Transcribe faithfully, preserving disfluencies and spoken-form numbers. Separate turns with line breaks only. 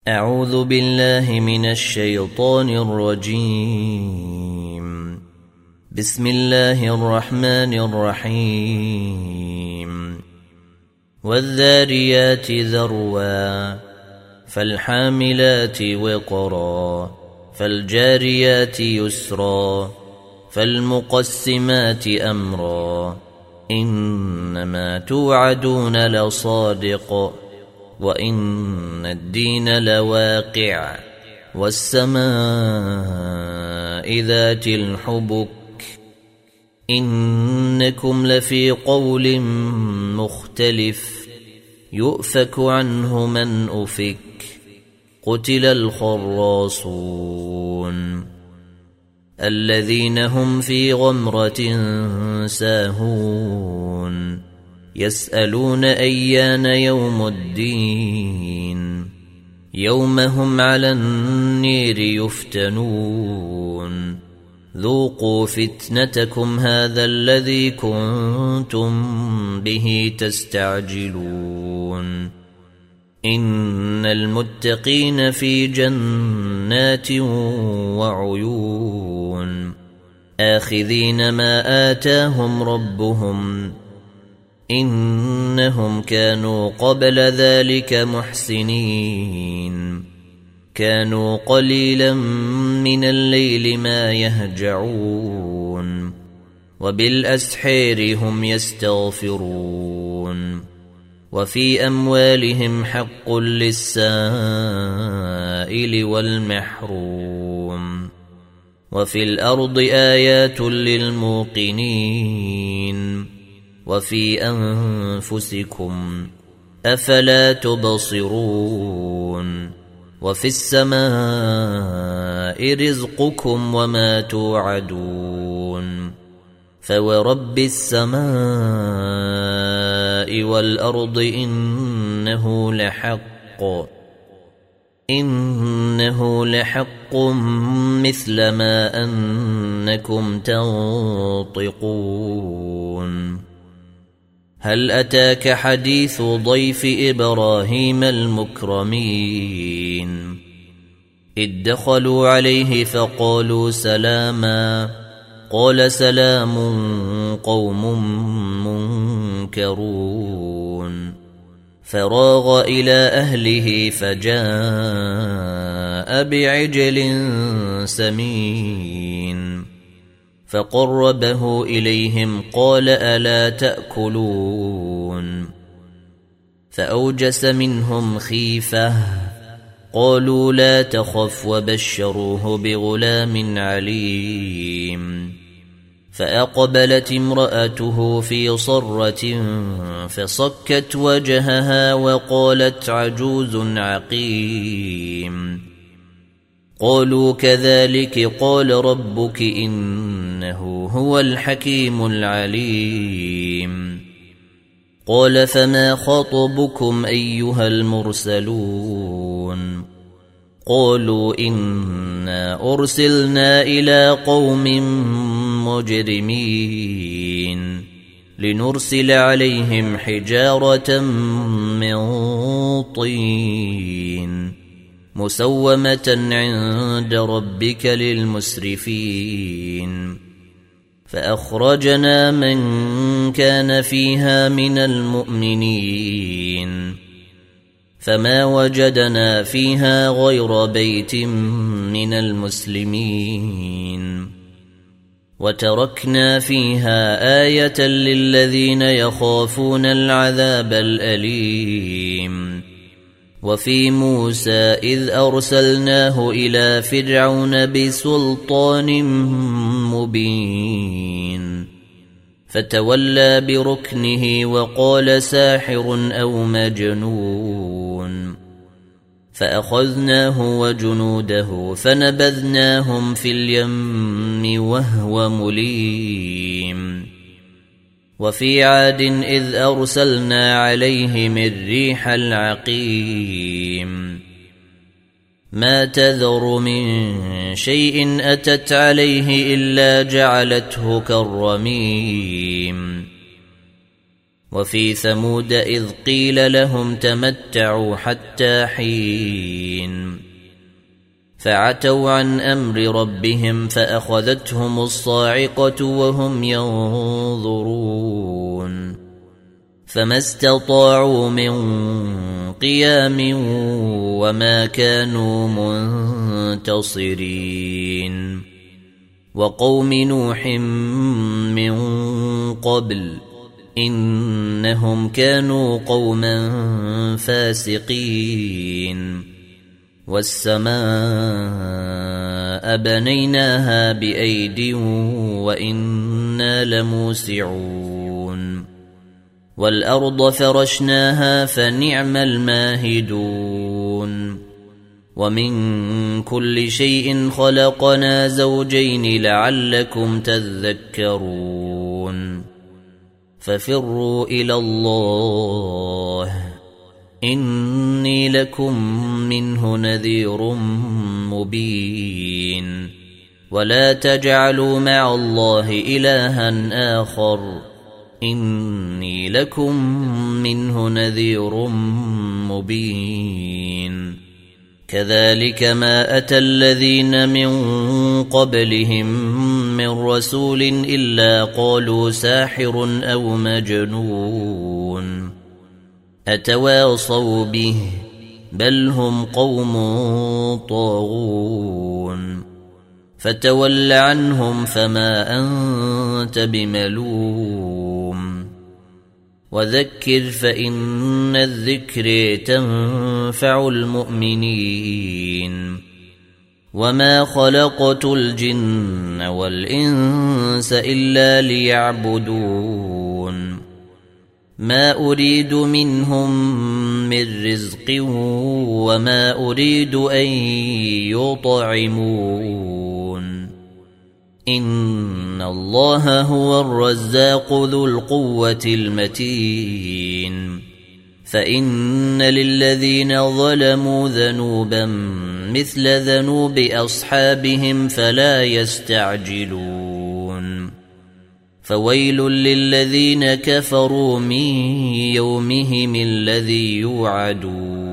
أعوذ بالله من الشيطان الرجيم. بسم الله الرحمن الرحيم. والذاريات ذروا فالحاملات وقرا فالجاريات يسرا فالمقسمات أمرا إنما توعدون لصادق وإن الدين لواقع والسماء ذات الحبك إنكم لفي قول مختلف يؤفك عنه من أفك قتل الخراصون الذين هم في غمرة ساهون يسألون أيان يوم الدين يوم هم على النير يفتنون ذوقوا فتنتكم هذا الذي كنتم به تستعجلون إن المتقين في جنات وعيون آخذين ما آتاهم ربهم إنهم كانوا قبل ذلك محسنين كانوا قليلا من الليل ما يهجعون وبالأسحار هم يستغفرون وفي أموالهم حق للسائل والمحروم وفي الأرض آيات للموقنين وفي أنفسكم أفلا تبصرون وفي السماء رزقكم وما توعدون فورب السماء والأرض إنه لحق إنه لحق مثل ما أنكم تنطقون هل أتاك حديث ضيف إبراهيم المكرمين إذ دخلوا عليه فقالوا سلاما قال سلام قوم منكرون فراغ إلى أهله فجاء بعجل سمين فقربه إليهم قال ألا تأكلون فأوجس منهم خيفة قالوا لا تخف وبشروه بغلام عليم فأقبلت امرأته في صرة فصكت وجهها وقالت عجوز عقيم قالوا كذلك قال ربك إنه هو الحكيم العليم قال فما خطبكم أيها المرسلون قالوا إنا أرسلنا إلى قوم مجرمين لنرسل عليهم حجارة من طين مسومة عند ربك للمسرفين فأخرجنا من كان فيها من المؤمنين فما وجدنا فيها غير بيت من المسلمين وتركنا فيها آية للذين يخافون العذاب الأليم وفي موسى إذ أرسلناه إلى فرعون بسلطان مبين فتولى بركنه وقال ساحر أو مجنون فأخذناه وجنوده فنبذناهم في اليم وهو مليم وفي عاد إذ أرسلنا عليهم الريح العقيم ما تذر من شيء أتت عليه إلا جعلته كالرميم وفي ثمود إذ قيل لهم تمتعوا حتى حين فعتوا عن أمر ربهم فأخذتهم الصاعقة وهم ينظرون فما استطاعوا من قيام وما كانوا منتصرين وقوم نوح من قبل إنهم كانوا قوما فاسقين والسماء بنيناها بأيد وإنا لموسعون والأرض فرشناها فنعم الماهدون ومن كل شيء خلقنا زوجين لعلكم تذكرون ففروا إلى الله إني لكم منه نذير مبين ولا تجعلوا مع الله إلها آخر إني لكم منه نذير مبين كذلك ما أتى الذين من قبلهم من رسول إلا قالوا ساحر أو مجنون أتواصوا به بل هم قوم طاغون فتول عنهم فما أنت بملوم وذكر فإن الذكر تنفع المؤمنين وما خلقت الجن والإنس إلا ليعبدون ما أريد منهم من رزق وما أريد أن يطعمون إن الله هو الرزاق ذو القوة المتين فإن للذين ظلموا ذنوبا مثل ذنوب أصحابهم فلا يستعجلون فويل للذين كفروا من يومهم الذي يوعدون